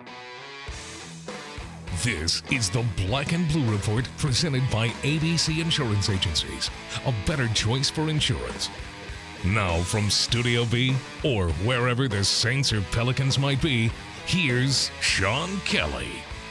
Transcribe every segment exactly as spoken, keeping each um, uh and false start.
This is the Black and Blue Report presented by A B C Insurance Agencies, a better choice for insurance. Now from Studio B, or wherever the Saints or Pelicans might be, here's Sean Kelly.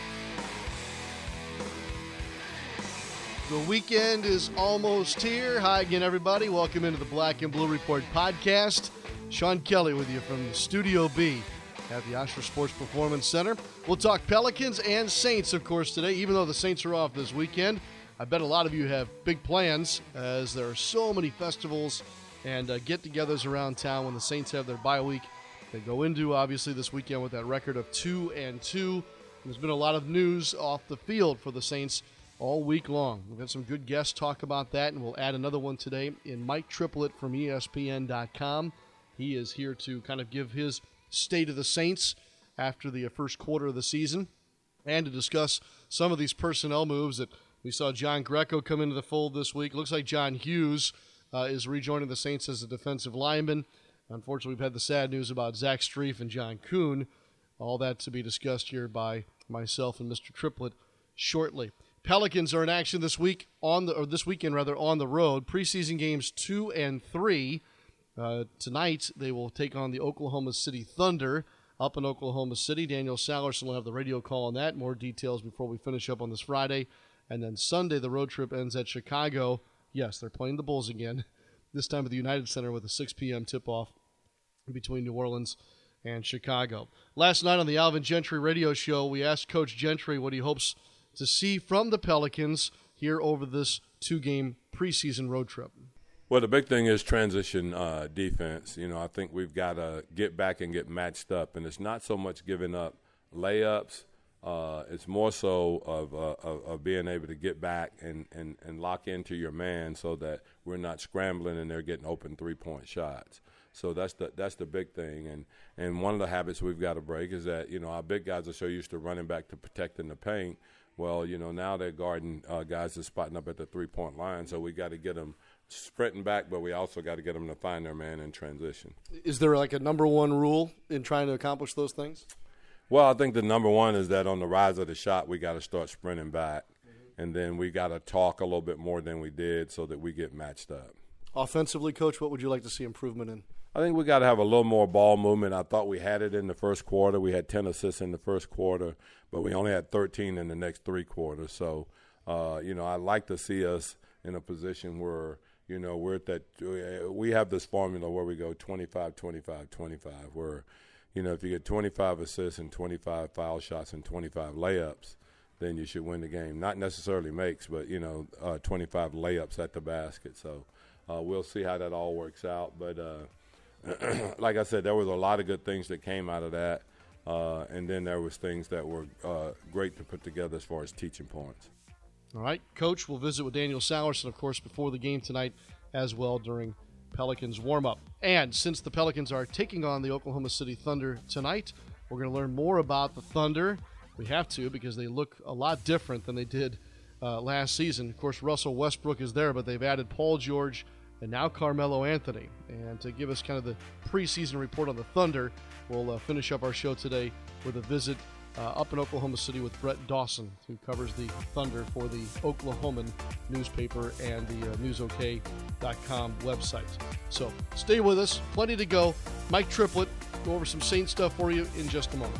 The weekend is almost here. Hi again, everybody. Welcome into the Black and Blue Report podcast. Sean Kelly with you from Studio B at the Osher Sports Performance Center. We'll talk Pelicans and Saints, of course, today, even though the Saints are off this weekend. I bet a lot of you have big plans, as there are so many festivals and uh, get-togethers around town when the Saints have their bye week. They go into, obviously, this weekend with that record of two and two. There's been a lot of news off the field for the Saints all week long. We've had some good guests talk about that, and we'll add another one today in Mike Triplett from E S P N dot com. He is here to kind of give his state of the Saints after the first quarter of the season and to discuss some of these personnel moves that we saw John Greco come into the fold this week. Looks like John Hughes uh, is rejoining the Saints as a defensive lineman. Unfortunately, we've had the sad news about Zach Strief and John Kuhn. All that to be discussed here by myself and Mister Triplett shortly. Pelicans are in action this week on the or this weekend rather on the road. Preseason games two and three. Uh, tonight they will take on the Oklahoma City Thunder up in Oklahoma City. Daniel Sallerson will have the radio call on that. More details before we finish up on this Friday. And then Sunday the road trip ends at Chicago. Yes, they're playing the Bulls again. This time at the United Center with a six p.m. tip-off between New Orleans and Chicago. Last night on the Alvin Gentry radio show, we asked Coach Gentry what he hopes to see from the Pelicans here over this two-game preseason road trip. Well, the big thing is transition uh, defense. You know, I think we've got to get back and get matched up, and it's not so much giving up layups. Uh, it's more so of, uh, of of being able to get back and, and, and lock into your man so that we're not scrambling and they're getting open three-point shots. So that's the that's the big thing. And, and one of the habits we've got to break is that, you know, our big guys are so used to running back to protecting the paint. Well, you know, now they're guarding uh, guys that's spotting up at the three-point line, so we got to get them sprinting back, but we also got to get them to find their man in transition. Is there like a number one rule in trying to accomplish those things? Well, I think the number one is that on the rise of the shot, we got to start sprinting back, mm-hmm. and then we got to talk a little bit more than we did so that we get matched up. Offensively, Coach, what would you like to see improvement in? I think we got to have a little more ball movement. I thought we had it in the first quarter. We had ten assists in the first quarter, but we only had thirteen in the next three quarters. So, uh, you know, I'd like to see us in a position where, you know, we're at that – we have this formula where we go twenty-five, twenty-five, twenty-five, where, you know, if you get twenty-five assists and twenty-five foul shots and twenty-five layups, then you should win the game. Not necessarily makes, but, you know, uh, twenty-five layups at the basket. So uh, we'll see how that all works out. But, uh, like I said, there was a lot of good things that came out of that, uh, and then there was things that were uh, great to put together as far as teaching points. All right, Coach, we'll visit with Daniel Sallerson, of course, before the game tonight as well during Pelicans warm-up. And since the Pelicans are taking on the Oklahoma City Thunder tonight, we're going to learn more about the Thunder. We have to, because they look a lot different than they did uh, last season. Of course, Russell Westbrook is there, but they've added Paul George and now Carmelo Anthony. And to give us kind of the preseason report on the Thunder, we'll uh, finish up our show today with a visit uh, up in Oklahoma City with Brett Dawson, who covers the Thunder for the Oklahoman newspaper and the uh, news O K dot com website. So stay with us. Plenty to go. Mike Triplett, go over some Saints stuff for you in just a moment.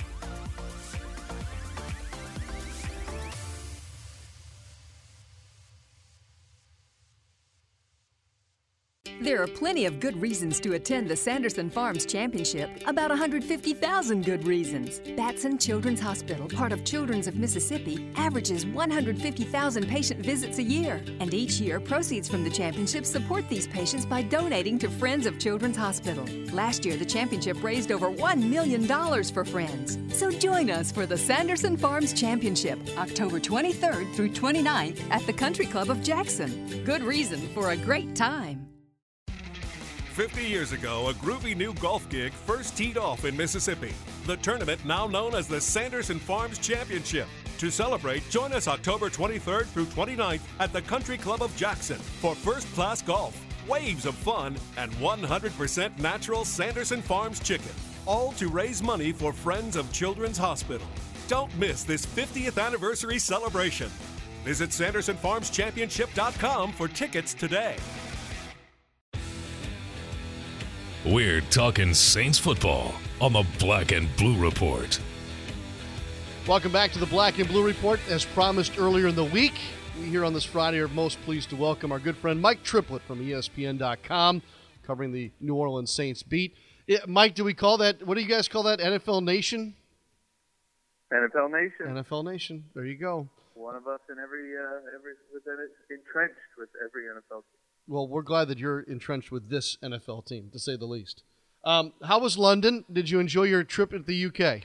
There are plenty of good reasons to attend the Sanderson Farms Championship. About one hundred fifty thousand good reasons. Batson Children's Hospital, part of Children's of Mississippi, averages one hundred fifty thousand patient visits a year. And each year, proceeds from the championship support these patients by donating to Friends of Children's Hospital. Last year, the championship raised over one million dollars for Friends. So join us for the Sanderson Farms Championship, October twenty-third through twenty-ninth at the Country Club of Jackson. Good reason for a great time. fifty years ago, a groovy new golf gig first teed off in Mississippi. The tournament, now known as the Sanderson Farms Championship. To celebrate, join us October twenty-third through twenty-ninth at the Country Club of Jackson for first-class golf, waves of fun, and one hundred percent natural Sanderson Farms chicken. all to raise money for Friends of Children's Hospital. Don't miss this fiftieth anniversary celebration. Visit Sanderson Farms Championship dot com for tickets today. We're talking Saints football on the Black and Blue Report. Welcome back to the Black and Blue Report. As promised earlier in the week, we here on this Friday are most pleased to welcome our good friend Mike Triplett from E S P N dot com, covering the New Orleans Saints beat. Yeah, Mike, do we call that, what do you guys call that, N F L Nation? N F L Nation. N F L Nation. There you go. One of us in every, uh, every within it, entrenched with every N F L team. Well, we're glad that you're entrenched with this N F L team, to say the least. Um, how was London? Did you enjoy your trip at the U K?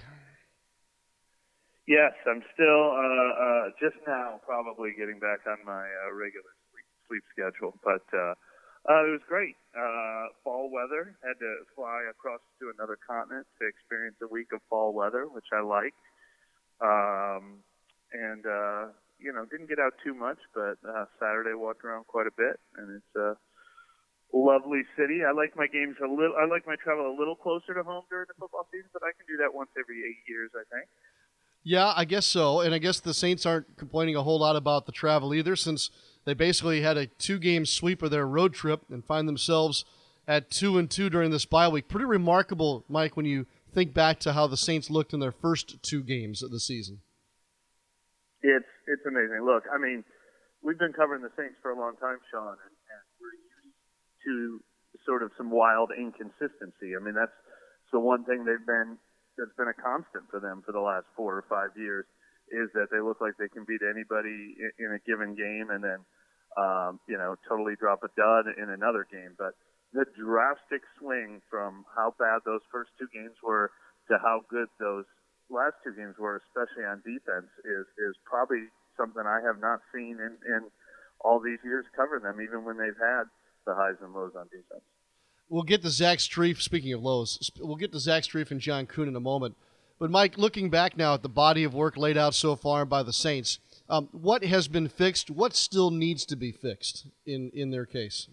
Yes, I'm still uh, uh, just now probably getting back on my uh, regular sleep, sleep schedule, but uh, uh, it was great. Uh, fall weather. Had to fly across to another continent to experience a week of fall weather, which I liked. Um, and uh, you know, didn't get out too much, but uh, Saturday walked around quite a bit, and it's a lovely city. I like my games a little. I like my travel a little closer to home during the football season, but I can do that once every eight years, I think. Yeah, I guess so. And I guess the Saints aren't complaining a whole lot about the travel either, since they basically had a two-game sweep of their road trip and find themselves at two and two during this bye week. Pretty remarkable, Mike, when you think back to how the Saints looked in their first two games of the season. It's it's amazing. Look, I mean, we've been covering the Saints for a long time, Sean, and, and we're used to sort of some wild inconsistency. I mean, that's the one thing they've been that's been a constant for them for the last four or five years is that they look like they can beat anybody in, in a given game and then, um, you know, totally drop a dud in another game. But the drastic swing from how bad those first two games were to how good those last two games were, especially on defense, is, is probably something I have not seen in, in all these years covering them, even when they've had the highs and lows on defense. We'll get to Zach Strief, speaking of lows, we'll get to Zach Strief and John Kuhn in a moment. But, Mike, looking back now at the body of work laid out so far by the Saints, um, what has been fixed? What still needs to be fixed in, in their case?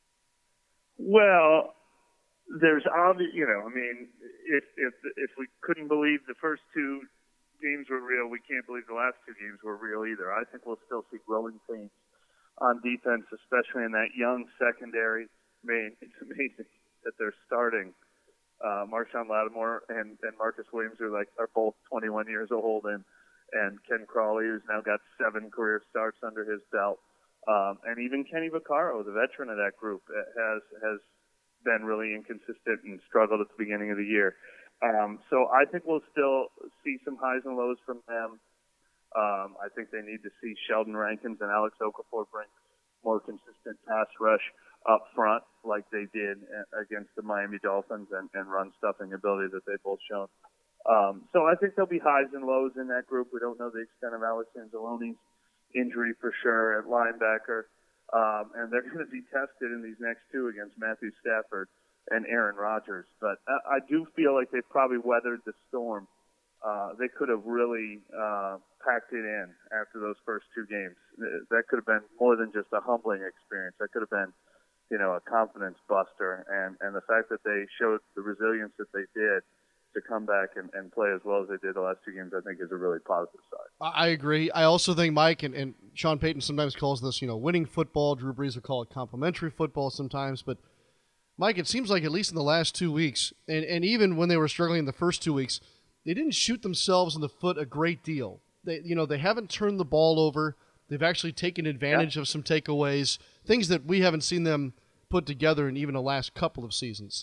Well, there's obvious, you know, I mean, if, if, if we couldn't believe the first two games were real, we can't believe the last two games were real either. I think we'll still see growing pains on defense, especially in that young secondary. I mean, it's amazing that they're starting uh, Marshawn Lattimore and, and Marcus Williams are like are both twenty-one years old, and and Ken Crawley, who's now got seven career starts under his belt, um, and even Kenny Vaccaro, the veteran of that group, has has been really inconsistent and struggled at the beginning of the year. Um, so I think we'll still see some highs and lows from them. Um, I think they need to see Sheldon Rankins and Alex Okafor bring more consistent pass rush up front like they did against the Miami Dolphins and, and run stuffing ability that they've both shown. Um, so I think there'll be highs and lows in that group. We don't know the extent of Alex Anzalone's injury for sure at linebacker. Um, and they're going to be tested in these next two against Matthew Stafford and Aaron Rodgers. But I, I do feel like they've probably weathered the storm. Uh, they could have really uh, packed it in after those first two games. That could have been more than just a humbling experience. That could have been, you know, a confidence buster. And, and the fact that they showed the resilience that they did to come back and, and play as well as they did the last two games, I think is a really positive side. I agree. I also think, Mike, and, and Sean Payton sometimes calls this, you know, winning football. Drew Brees would call it complimentary football sometimes. But, Mike, it seems like at least in the last two weeks, and, and even when they were struggling in the first two weeks, they didn't shoot themselves in the foot a great deal. They, you know, they haven't turned the ball over. They've actually taken advantage yeah. of some takeaways, things that we haven't seen them put together in even the last couple of seasons.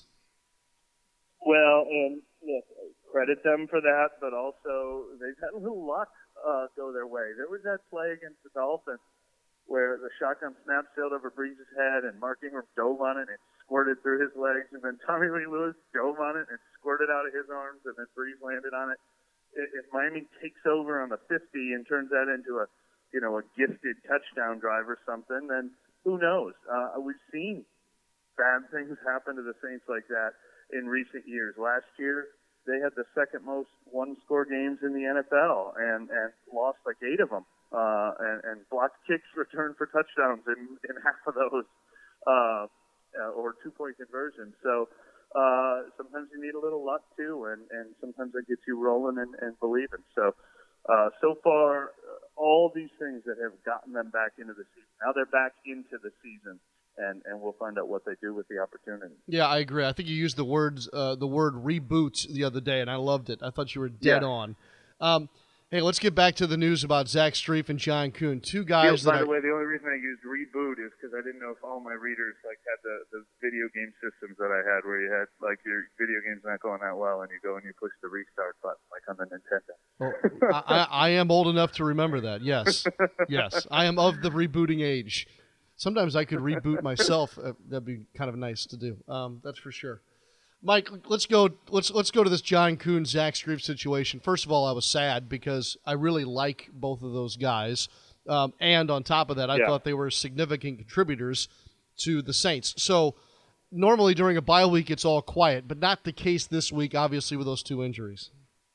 Well, and look, credit them for that, but also they've had a little luck uh, go their way. There was that play against the Dolphins where the shotgun snap sailed over Brees' head and Mark Ingram dove on it and it squirted through his legs, and then Tommy Lee Lewis dove on it and squirted out of his arms, and then Brees landed on it. If Miami takes over on the fifty and turns that into a, you know, a gifted touchdown drive or something, then who knows? Uh, we've seen bad things happen to the Saints like that in recent years. Last year, they had the second most one-score games in the N F L and, and lost like eight of them, uh, and, and blocked kicks returned for touchdowns in, in half of those, uh, uh, or two-point conversions. So uh, sometimes you need a little luck too, and, and sometimes that gets you rolling and, and believing. So, uh, so far, all these things that have gotten them back into the season. Now they're back into the season, and, and we'll find out what they do with the opportunity. Yeah, I agree. I think you used the words uh, the word reboot the other day, and I loved it. I thought you were dead yeah. on. Um, hey, let's get back to the news about Zach Strief and John Kuhn, two guys yeah, that by the I, way, the only reason I used reboot is because I didn't know if all my readers like had the, the video game systems that I had, where you had like your video game's not going that well, and you go and you push the restart button like on the Nintendo. Oh, I, I am old enough to remember that. Yes, yes, I am of the rebooting age. Sometimes I could reboot myself. Uh, that'd be kind of nice to do. Um, that's for sure. Mike, let's go. Let's let's go to this John Kuhn, Zach Strief situation. First of all, I was sad because I really like both of those guys, um, and on top of that, I yeah. thought they were significant contributors to the Saints. So normally during a bye week, it's all quiet, but not the case this week. Obviously, with those two injuries.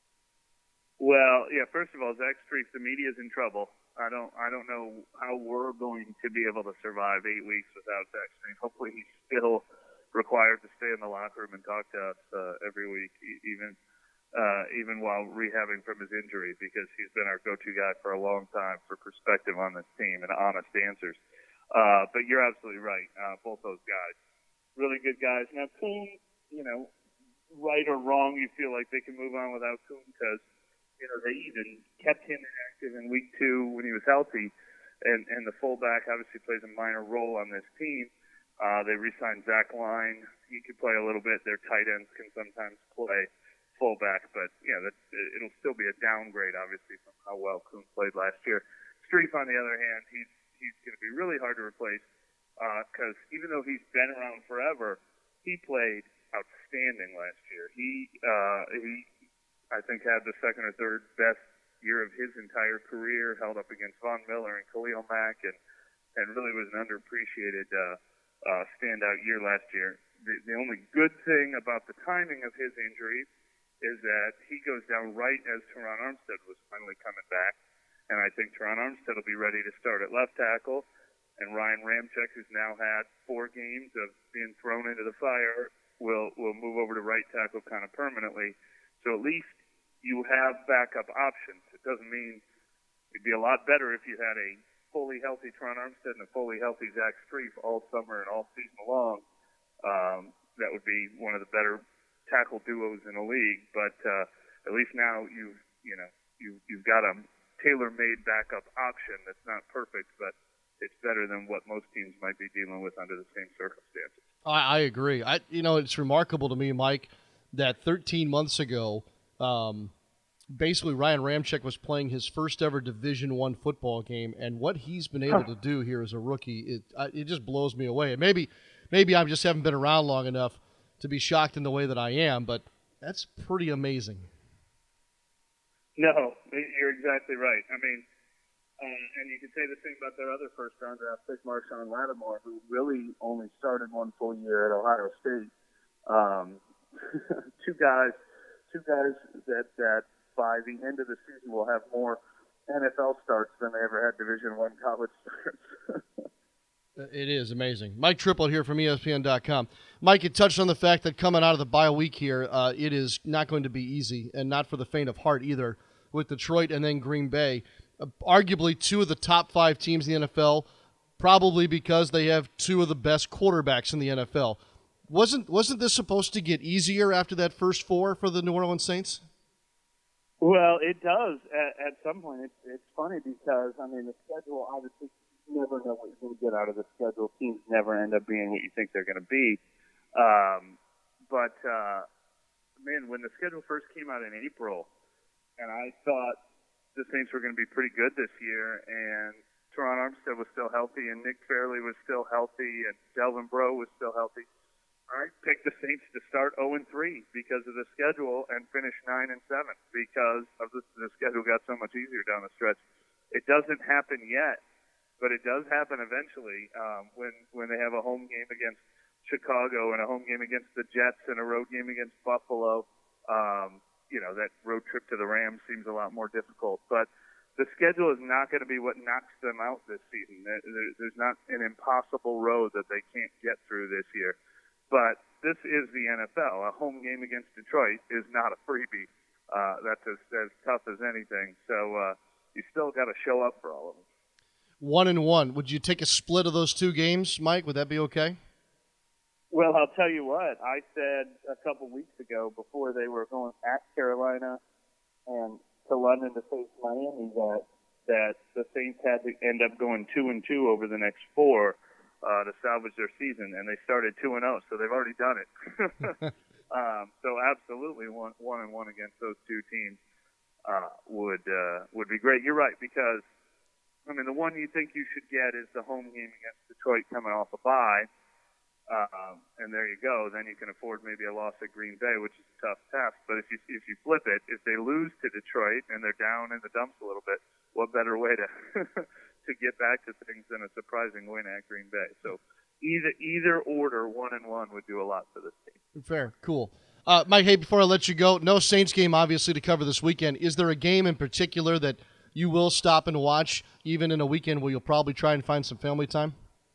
Well, yeah. First of all, Zach Strief, the media's in trouble. I don't. I don't know how we're going to be able to survive eight weeks without Zach Strief. Hopefully, he's still required to stay in the locker room and talk to us uh, every week, even uh, even while rehabbing from his injury, because he's been our go-to guy for a long time for perspective on this team and honest answers. Uh, but you're absolutely right. Uh, both those guys, really good guys. Now, Kuhn, you know, right or wrong, you feel like they can move on without Kuhn because, you know, they even kept him inactive in week two when he was healthy, and, and the fullback obviously plays a minor role on this team. Uh, they re-signed Zach Line. He could play a little bit. Their tight ends can sometimes play fullback, but yeah, that, it'll still be a downgrade, obviously, from how well Kuhn played last year. Strief, on the other hand, he's he's going to be really hard to replace because uh, even though he's been around forever, he played outstanding last year. He uh, he, I think, had the second or third best year of his entire career, held up against Von Miller and Khalil Mack, and and really was an underappreciated. Uh, Uh, standout year last year. The, the only good thing about the timing of his injury is that he goes down right as Teron Armstead was finally coming back, and I think Teron Armstead will be ready to start at left tackle, and Ryan Ramczyk, who's now had four games of being thrown into the fire, will will move over to right tackle kind of permanently. So at least you have backup options. It doesn't mean it'd be a lot better if you had a fully healthy Teron Armstead and a fully healthy Zach Strief all summer and all season long. Um, that would be one of the better tackle duos in the league. But uh, at least now you've you know you you've got a tailor-made backup option that's not perfect, but it's better than what most teams might be dealing with under the same circumstances. I, I agree. I you know it's remarkable to me, Mike, that thirteen months ago. Um, Basically, Ryan Ramczyk was playing his first ever Division One football game, and what he's been able to do here as a rookie, it it just blows me away. And maybe, maybe I just haven't been around long enough to be shocked in the way that I am, but that's pretty amazing. No, you're exactly right. I mean, uh, and you could say the same about their other first round draft pick, Marshawn Lattimore, who really only started one full year at Ohio State. Um, two guys, two guys that that. By the end of the season, we'll have more N F L starts than they ever had Division One college starts. It is amazing. Mike Triplett here from E S P N dot com. Mike, you touched on the fact that coming out of the bye week here, uh, it is not going to be easy, and not for the faint of heart either, with Detroit and then Green Bay. Uh, arguably two of the top five teams in the N F L, probably because they have two of the best quarterbacks in the N F L. Wasn't wasn't this supposed to get easier after that first four for the New Orleans Saints? Well, it does at, at some point. It's, it's funny because, I mean, the schedule, obviously, you never know what you're going to get out of the schedule. Teams never end up being what you think they're going to be. Um, but, uh, man, when the schedule first came out in April, and I thought the Saints were going to be pretty good this year, and Teron Armstead was still healthy, and Nick Fairley was still healthy, and Delvin Breaux was still healthy, I picked the Saints to start oh and three because of the schedule and finish nine and seven because of the, the schedule got so much easier down the stretch. It doesn't happen yet, but it does happen eventually um, when when they have a home game against Chicago and a home game against the Jets and a road game against Buffalo. Um, you know, that road trip to the Rams seems a lot more difficult. But the schedule is not going to be what knocks them out this season. There, there's not an impossible road that they can't get through this year. But this is the N F L. A home game against Detroit is not a freebie. Uh, that's as, as tough as anything. So uh, you still got to show up for all of them. One and one. Would you take a split of those two games, Mike? Would that be okay? Well, I'll tell you what. I said a couple weeks ago before they were going at Carolina and to London to face Miami that that the Saints had to end up going two and two over the next four uh, to salvage their season, and they started two and zero, so they've already done it. um, so absolutely, one one and one against those two teams uh, would uh, would be great. You're right, because I mean the one you think you should get is the home game against Detroit coming off a bye. Um, and there you go. Then you can afford maybe a loss at Green Bay, which is a tough task. But if you if you flip it, if they lose to Detroit and they're down in the dumps a little bit, what better way to to get back to things than a surprising win at Green Bay? So either either order, one and one would do a lot for this team. Fair, cool. Uh, Mike, hey, before I let you go, no Saints game obviously to cover this weekend. Is there a game in particular that you will stop and watch, even in a weekend where you'll probably try and find some family time?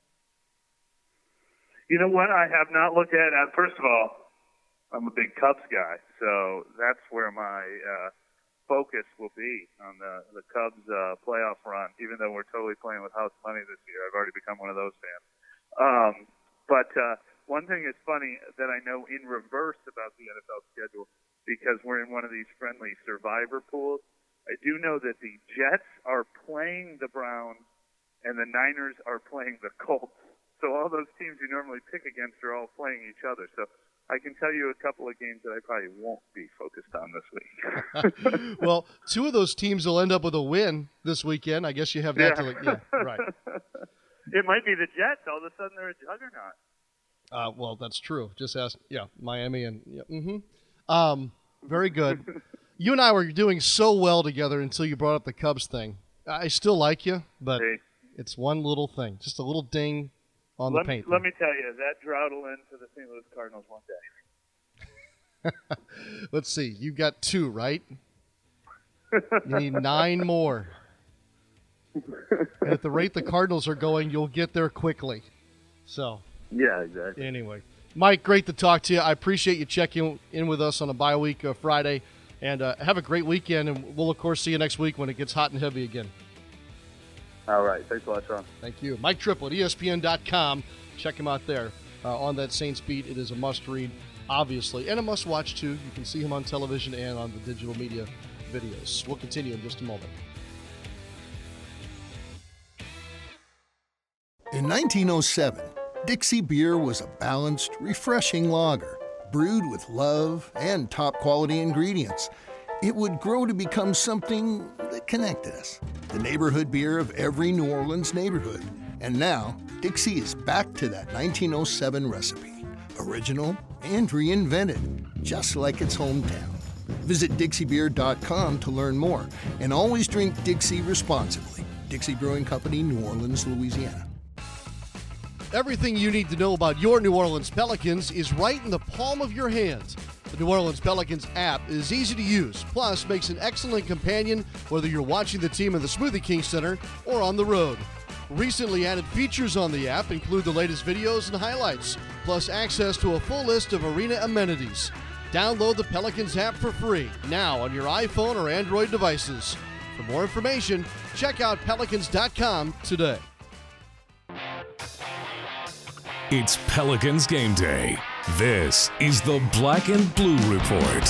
You know what? I have not looked at it. First of all, I'm a big Cubs guy, so that's where my uh, focus will be on the, the Cubs uh, playoff run, even though we're totally playing with house money this year. I've already become one of those fans. Um, but uh, one thing that's funny that I know in reverse about the N F L schedule, because we're in one of these friendly survivor pools, I do know that the Jets are playing the Browns and the Niners are playing the Colts. So all those teams you normally pick against are all playing each other. So I can tell you a couple of games that I probably won't be focused on this week. Well, two of those teams will end up with a win this weekend. I guess you have that yeah. to look. Yeah, right. It might be the Jets. All of a sudden they're a juggernaut. Uh, well, that's true. Just ask, yeah, Miami and yeah, mm-hmm. Um, very good. You and I were doing so well together until you brought up the Cubs thing. I still like you, but hey. It's one little thing, just a little ding on let the paint. Me, let me tell you, that drought will end for the Saint Louis Cardinals one day. Let's see. You got two, right? You need nine more. And at the rate the Cardinals are going, you'll get there quickly. So. Yeah, exactly. Anyway. Mike, great to talk to you. I appreciate you checking in with us on a bye week uh, Friday. And uh, have a great weekend. And we'll, of course, see you next week when it gets hot and heavy again. All right. Thanks a lot, Sean. Thank you. Mike Triplett, E S P N dot com. Check him out there uh, on that Saints beat. It is a must-read, obviously, and a must-watch, too. You can see him on television and on the digital media videos. We'll continue in just a moment. In nineteen oh seven, Dixie Beer was a balanced, refreshing lager, brewed with love and top-quality ingredients. It would grow to become something that connected us, the neighborhood beer of every New Orleans neighborhood. And now, Dixie is back to that nineteen oh seven recipe, original and reinvented, just like its hometown. Visit Dixie Beer dot com to learn more, and always drink Dixie responsibly. Dixie Brewing Company, New Orleans, Louisiana. Everything you need to know about your New Orleans Pelicans is right in the palm of your hands. The New Orleans Pelicans app is easy to use, plus makes an excellent companion whether you're watching the team in the Smoothie King Center or on the road. Recently added features on the app include the latest videos and highlights, plus access to a full list of arena amenities. Download the Pelicans app for free now on your iPhone or Android devices. For more information, check out Pelicans dot com today. It's Pelicans game day. This is the Black and Blue Report.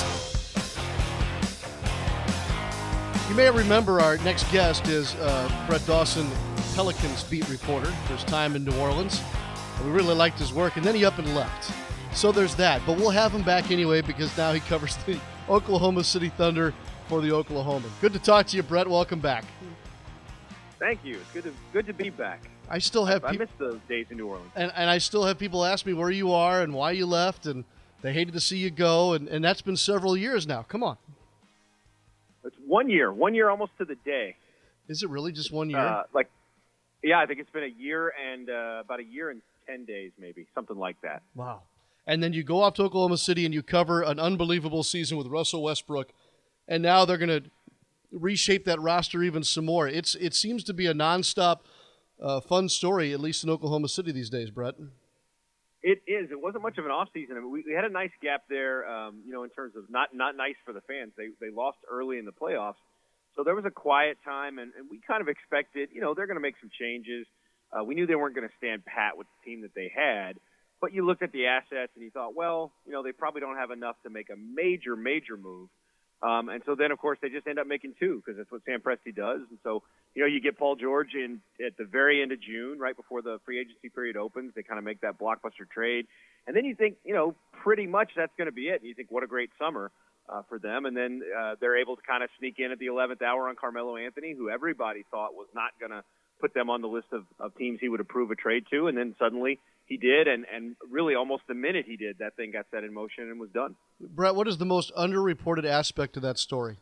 You may remember our next guest is uh, Brett Dawson, Pelicans beat reporter for his time in New Orleans. We really liked his work, and then he up and left. So there's that. But we'll have him back anyway because now he covers the Oklahoma City Thunder for the Oklahoma. Good to talk to you, Brett. Welcome back. Thank you. It's good to good to be back. I still have I, people, I miss those days in New Orleans. And, and I still have people ask me where you are and why you left, and they hated to see you go, and, and that's been several years now. Come on. It's one year. One year almost to the day. Is it really just one year? Uh, like, yeah, I think it's been a year and uh, about a year and ten days maybe, something like that. Wow. And then you go off to Oklahoma City and you cover an unbelievable season with Russell Westbrook, and now they're going to reshape that roster even some more. It's It seems to be a nonstop uh, fun story, at least in Oklahoma City these days, Brett. It is. It wasn't much of an off season. I mean, we, we had a nice gap there, um, you know, in terms of not not nice for the fans. They they lost early in the playoffs, so there was a quiet time, and, and we kind of expected, you know, they're going to make some changes. Uh, we knew they weren't going to stand pat with the team that they had, but you looked at the assets and you thought, well, you know, they probably don't have enough to make a major, major move. Um, and so then, of course, they just end up making two because that's what Sam Presti does. And so, you know, you get Paul George in at the very end of June, right before the free agency period opens. They kind of make that blockbuster trade. And then you think, you know, pretty much that's going to be it. And you think, what a great summer uh, for them. And then uh, they're able to kind of sneak in at the eleventh hour on Carmelo Anthony, who everybody thought was not going to put them on the list of, of teams he would approve a trade to. And then suddenly he did, and, and really almost the minute he did, that thing got set in motion and was done. Brett, what is the most underreported aspect of that story?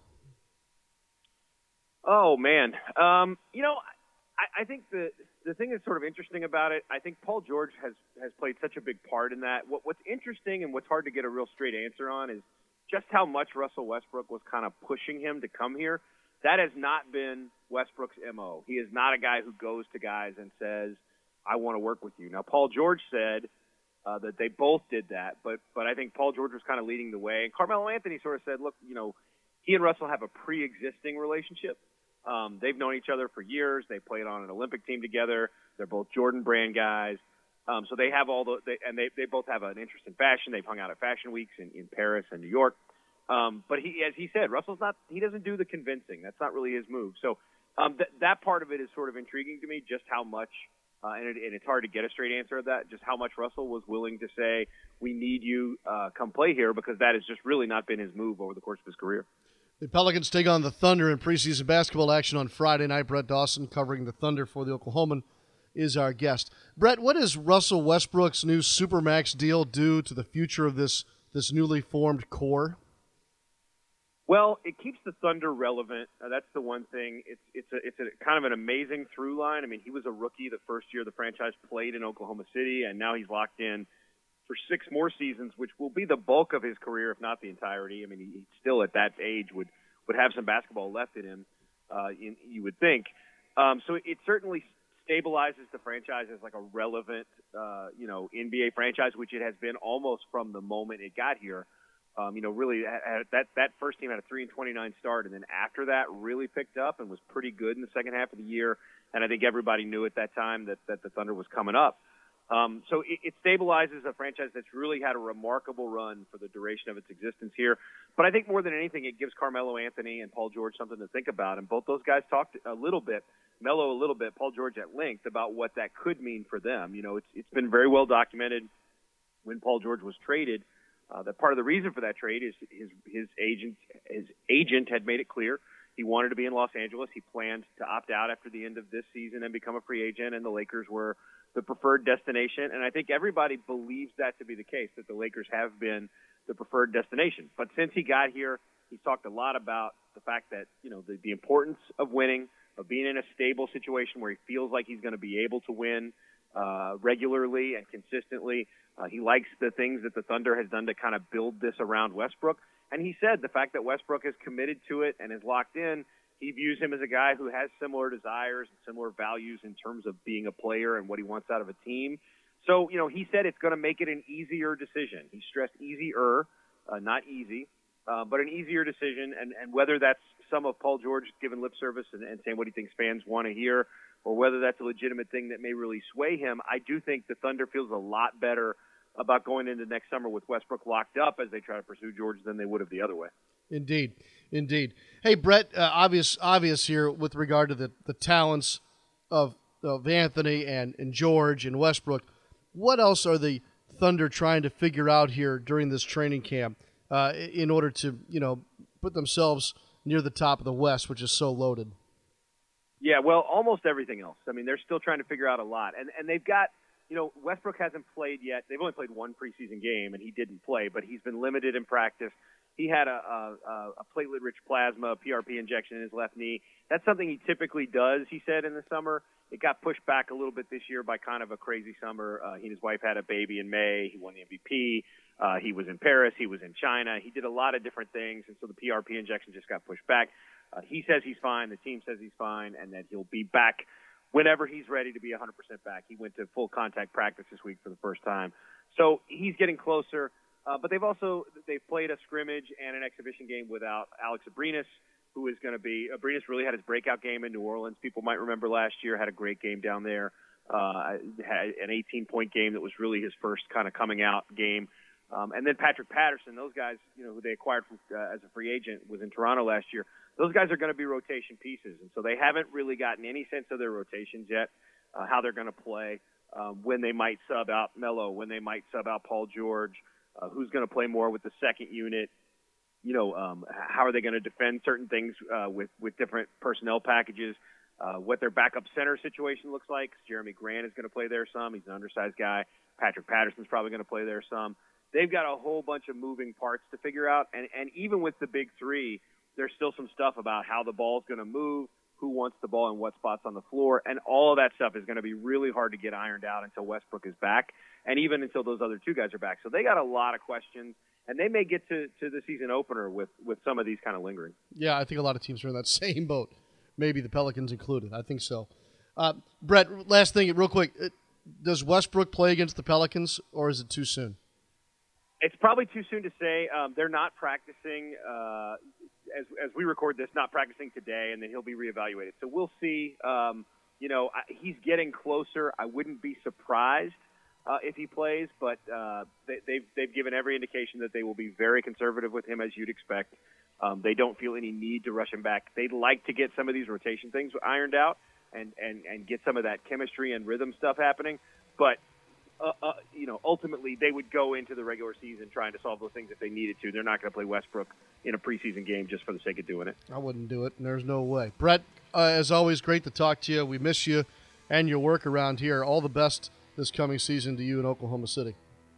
Oh, man. Um, you know, I, I think the the thing that's sort of interesting about it, I think Paul George has, has played such a big part in that. What, what's interesting and what's hard to get a real straight answer on is just how much Russell Westbrook was kind of pushing him to come here. That has not been Westbrook's M O. He is not a guy who goes to guys and says, I want to work with you. Now, Paul George said uh, that they both did that, but but I think Paul George was kind of leading the way. And Carmelo Anthony sort of said, look, you know, he and Russell have a pre-existing relationship. Um, they've known each other for years. They played on an Olympic team together. They're both Jordan brand guys. Um, so they have all the they, – and they, they both have an interest in fashion. They've hung out at fashion weeks in, in Paris and New York. Um, but he, as he said, Russell's not – he doesn't do the convincing. That's not really his move. So um, th- that part of it is sort of intriguing to me, just how much – Uh, and, it, and it's hard to get a straight answer of that, just how much Russell was willing to say, we need you, uh, come play here, because that has just really not been his move over the course of his career. The Pelicans take on the Thunder in preseason basketball action on Friday night. Brett Dawson, covering the Thunder for the Oklahoman, is our guest. Brett, what does Russell Westbrook's new Supermax deal do to the future of this, this newly formed core? Well, it keeps the Thunder relevant. Uh, that's the one thing. It's it's a, it's a kind of an amazing through line. I mean, he was a rookie the first year the franchise played in Oklahoma City, and now he's locked in for six more seasons, which will be the bulk of his career, if not the entirety. I mean, he, he still at that age would, would have some basketball left in him, uh, in, you would think. Um, so it certainly stabilizes the franchise as like a relevant, uh, you know, N B A franchise, which it has been almost from the moment it got here. Um, you know, really that that first team had a three and twenty-nine start, and then after that really picked up and was pretty good in the second half of the year. And I think everybody knew at that time that, that the Thunder was coming up. Um, so it, it stabilizes a franchise that's really had a remarkable run for the duration of its existence here. But I think more than anything, it gives Carmelo Anthony and Paul George something to think about. And both those guys talked a little bit, Melo a little bit, Paul George at length, about what that could mean for them. You know, it's it's been very well documented when Paul George was traded. Uh, that part of the reason for that trade is his his agent his agent had made it clear he wanted to be in Los Angeles. He planned to opt out after the end of this season and become a free agent, and the Lakers were the preferred destination. And I think everybody believes that to be the case, that the Lakers have been the preferred destination. But since he got here, he's talked a lot about the fact that, you know, the, the importance of winning, of being in a stable situation where he feels like he's going to be able to win uh, regularly and consistently. Uh, he likes the things that the Thunder has done to kind of build this around Westbrook. And he said the fact that Westbrook is committed to it and is locked in, he views him as a guy who has similar desires and similar values in terms of being a player and what he wants out of a team. So, you know, he said it's going to make it an easier decision. He stressed easier, uh, not easy, uh, but an easier decision. And, and whether that's some of Paul George giving lip service and, and saying what he thinks fans want to hear, or whether that's a legitimate thing that may really sway him, I do think the Thunder feels a lot better about going into next summer with Westbrook locked up as they try to pursue George than they would have the other way. Indeed, indeed. Hey, Brett, uh, obvious obvious here with regard to the, the talents of of Anthony and, and George and Westbrook. What else are the Thunder trying to figure out here during this training camp uh, in order to, you know, put themselves near the top of the West, which is so loaded? Yeah, well, almost everything else. I mean, they're still trying to figure out a lot. And and they've got, you know, Westbrook hasn't played yet. They've only played one preseason game, and he didn't play, but he's been limited in practice. He had a, a, a platelet-rich plasma, P R P injection in his left knee. That's something he typically does, he said, in the summer. It got pushed back a little bit this year by kind of a crazy summer. Uh, he and his wife had a baby in May. He won the M V P. Uh, he was in Paris. He was in China. He did a lot of different things, and so the P R P injection just got pushed back. Uh, he says he's fine. The team says he's fine, and that he'll be back whenever he's ready to be one hundred percent back. He went to full contact practice this week for the first time. So he's getting closer. Uh, but they've also they've played a scrimmage and an exhibition game without Alex Abrinas, who is going to be – Abrinas really had his breakout game in New Orleans. People might remember last year, had a great game down there, uh, had an eighteen-point game that was really his first kind of coming-out game. Um, and then Patrick Patterson, those guys, you know, who they acquired from, uh, as a free agent, was in Toronto last year. Those guys are going to be rotation pieces, and so they haven't really gotten any sense of their rotations yet, uh, how they're going to play, um, when they might sub out Melo, when they might sub out Paul George, uh, who's going to play more with the second unit. You know, um, how are they going to defend certain things uh, with, with different personnel packages, uh, what their backup center situation looks like. Jeremy Grant is going to play there some. He's an undersized guy. Patrick Patterson's probably going to play there some. They've got a whole bunch of moving parts to figure out. And, and even with the big three, there's still some stuff about how the ball's going to move, who wants the ball in what spots on the floor. And all of that stuff is going to be really hard to get ironed out until Westbrook is back and even until those other two guys are back. So they got a lot of questions. And they may get to, to the season opener with, with some of these kind of lingering. Yeah, I think a lot of teams are in that same boat, maybe the Pelicans included. I think so. Uh, Brett, last thing, real quick. Does Westbrook play against the Pelicans, or is it too soon? It's probably too soon to say. Um, they're not practicing, uh, as, as we record this, not practicing today, and then he'll be reevaluated. So we'll see. Um, you know, I, he's getting closer. I wouldn't be surprised Uh, if he plays, but uh, they, they've they've given every indication that they will be very conservative with him, as you'd expect. Um, they don't feel any need to rush him back. They'd like to get some of these rotation things ironed out and, and, and get some of that chemistry and rhythm stuff happening. But uh, uh, you know, ultimately they would go into the regular season trying to solve those things if they needed to. They're not going to play Westbrook in a preseason game just for the sake of doing it. I wouldn't do it, and there's no way. Brett, uh, as always, great to talk to you. We miss you and your work around here. All the best this coming season to you in Oklahoma City.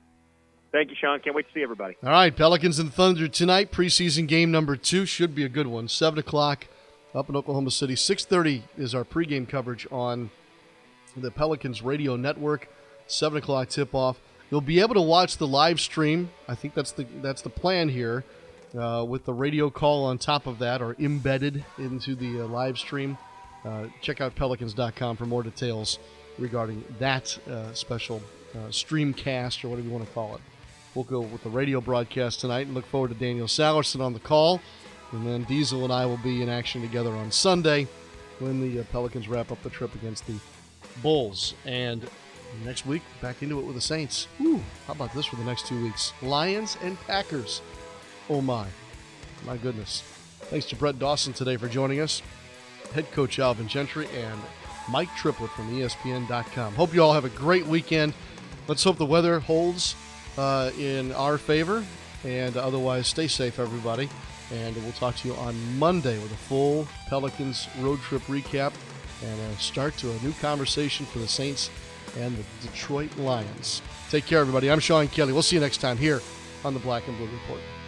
Thank you, Sean. Can't wait to see everybody. All right, Pelicans and Thunder tonight. Preseason game number two should be a good one. seven o'clock up in Oklahoma City. six thirty is our pregame coverage on the Pelicans radio network. seven o'clock tip-off. You'll be able to watch the live stream. I think that's the that's the plan here, uh, with the radio call on top of that, or embedded into the uh, live stream. Uh, check out pelicans dot com for more details regarding that uh, special uh, streamcast, or whatever you want to call it. We'll go with the radio broadcast tonight and look forward to Daniel Salerson on the call. And then Diesel and I will be in action together on Sunday when the uh, Pelicans wrap up the trip against the Bulls. And next week, back into it with the Saints. Ooh, how about this for the next two weeks? Lions and Packers. Oh, my. My goodness. Thanks to Brett Dawson today for joining us. Head coach Alvin Gentry and Mike Triplett from E S P N dot com. Hope you all have a great weekend. Let's hope the weather holds uh, in our favor. And otherwise, stay safe, everybody. And we'll talk to you on Monday with a full Pelicans road trip recap and a start to a new conversation for the Saints and the Detroit Lions. Take care, everybody. I'm Sean Kelly. We'll see you next time here on the Black and Blue Report.